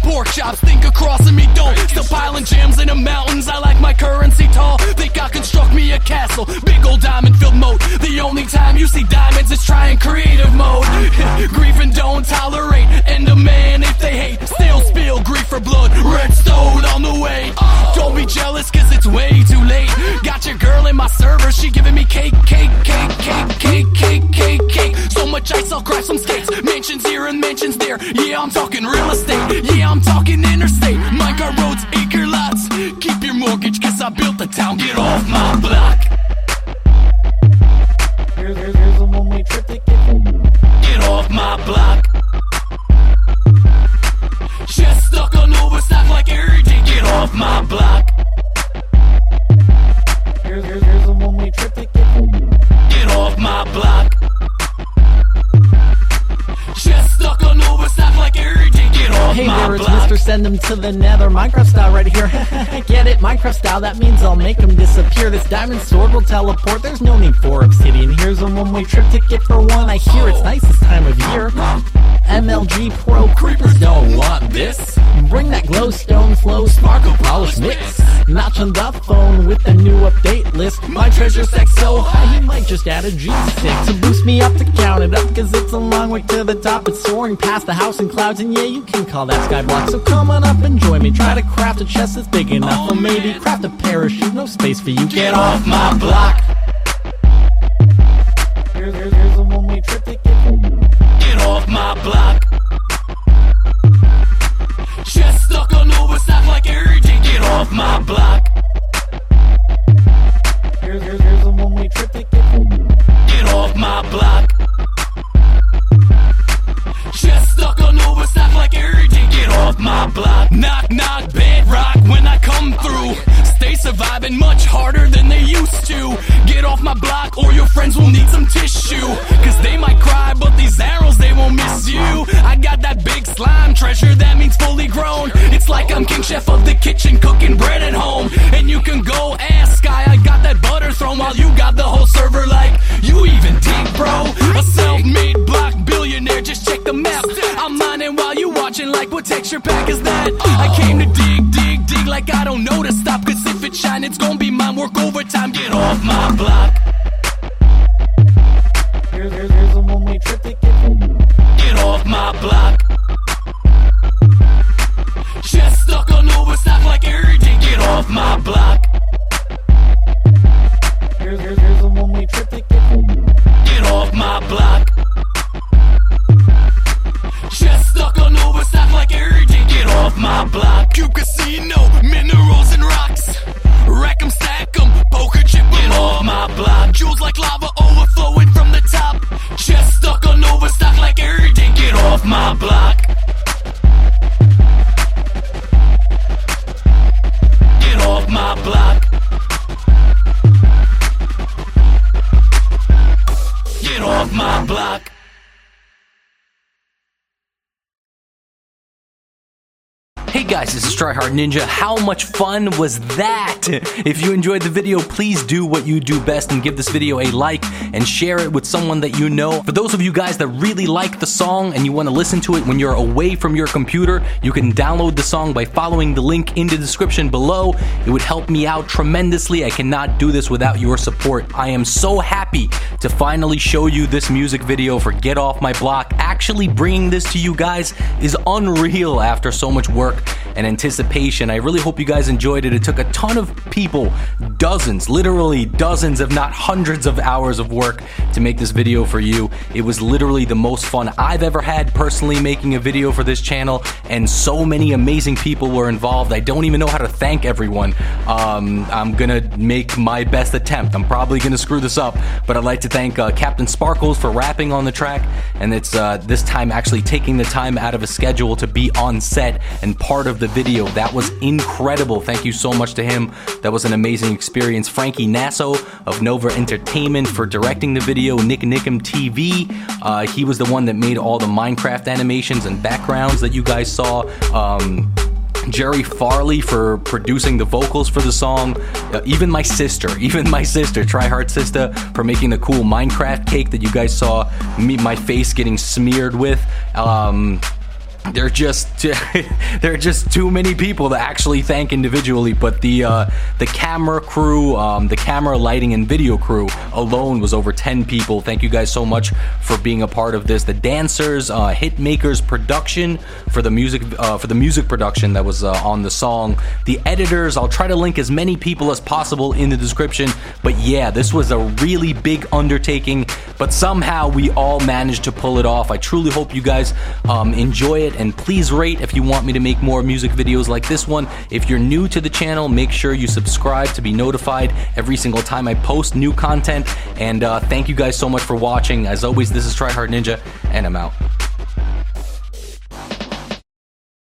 pork chops, think of crossing me, don't. Still piling gems in the mountains, I like my currency tall. Think I construct me a castle, big old diamond-filled moat. The only time you see diamonds is trying creative mode. Grief and don't tolerate, and a man if they hate. Still spill grief for blood, redstone on the way. Don't be jealous cause it's way too late. Got your girl in my server, she giving me cake. So much ice I'll crash some skates. Mansions here and mansions there. Yeah, I'm talking real estate. Yeah, I'm talking interstate. Minecart roads, acre lots. Keep your mortgage cause I built the town. Get off my block. Here's a one-way trip to get off my block. Just stuck on overstock like every day. Get off my block. Here's a one-way trip to get off my block. Just stuck on overstock like every day. Get off hey my there, it's block. Mr. Send them to the nether. Minecraft style right here. Get it? Minecraft style, that means I'll make them disappear. This diamond sword will teleport. There's no need for obsidian. Here's a one-way trip ticket for one. I hear it's nice this time of year. MLG Pro creepers don't want this. Bring that glowstone flow, sparkle polish mix. Notch on the phone with the new update list. My treasure stack's so high, he might just add a G6 to boost me up to count it up, cause it's a long way to the top. It's soaring past the house in clouds, and yeah, you can call that skyblock. So come on up and join me. Try to craft a chest that's big enough, or maybe craft a parachute. No space for you. Get off my block. Here's a one-way trip to get off my block. Just stuck on overstock like every day. Get off my block. Here's a one-way trip to get off my block. Just stuck on overstock like every day. Get off my block. Knock, knock, bedrock when I come through. Stay surviving much harder than they used to. Get off my block or your friends will need some tissue. Cause they might cry, but these arrows, they won't miss you. I got that big slime treasure, that means fully grown. It's like I'm king chef of the kitchen, cooking bread at home. And you can go ask Sky, I got that butter thrown, while you got the whole server like, you even dig, bro? A self-made block billionaire, just check the map. I'm mining while you watching, like what texture pack is that? I came to dig like I don't know to stop. Cause if it shine, it's gonna be mine, work overtime. Get off my block. Here's a one-way trip to get off my block. Just stuck on overstock like every day. Get off my block. Here's a one-way trip to get off my block. Just stuck on overstock like every day. Get off my block. Cube casino, minerals and rocks. Rack 'em, stack 'em, poker chip 'em. Get off my block. Jewels like lava overflowing from the top. Just stuck on overstock like every day. Get off my block. Get off my block. Get off my block. Hey guys, this is Tryhard Ninja. How much fun was that? If you enjoyed the video, please do what you do best and give this video a like and share it with someone that you know. For those of you guys that really like the song and you want to listen to it when you're away from your computer, you can download the song by following the link in the description below. It would help me out tremendously. I cannot do this without your support. I am so happy to finally show you this music video for Get Off My Block. Actually bringing this to you guys is unreal after so much work and anticipation. I really hope you guys enjoyed it. It took a ton of people, dozens, literally dozens, if not hundreds of hours of work to make this video for you. It was literally the most fun I've ever had personally making a video for this channel, and so many amazing people were involved. I don't even know how to thank everyone. I'm gonna make my best attempt. I'm probably gonna screw this up, but I'd like to thank Captain Sparkles for rapping on the track, and it's this time actually taking the time out of his schedule to be on set and part of the video. That was incredible. Thank you so much to him. That was an amazing experience. Frankie Nasso of Nova Entertainment for directing the video. Nick Nickum TV. He was the one that made all the Minecraft animations and backgrounds that you guys saw. Jerry Farley for producing the vocals for the song. Even my sister, Tryhard Sister, for making the cool Minecraft cake that you guys saw my face getting smeared with. there are just too many people to actually thank individually. But the camera crew, the camera, lighting, and video crew alone was over 10 people. Thank you guys so much for being a part of this. The dancers, Hitmakers production for the music production that was on the song. The editors, I'll try to link as many people as possible in the description. But yeah, this was a really big undertaking, but somehow we all managed to pull it off. I truly hope you guys enjoy it, and please rate if you want me to make more music videos like this one. If you're new to the channel, make sure you subscribe to be notified every single time I post new content. And thank you guys so much for watching. As always, this is Tryhard Ninja, and I'm out.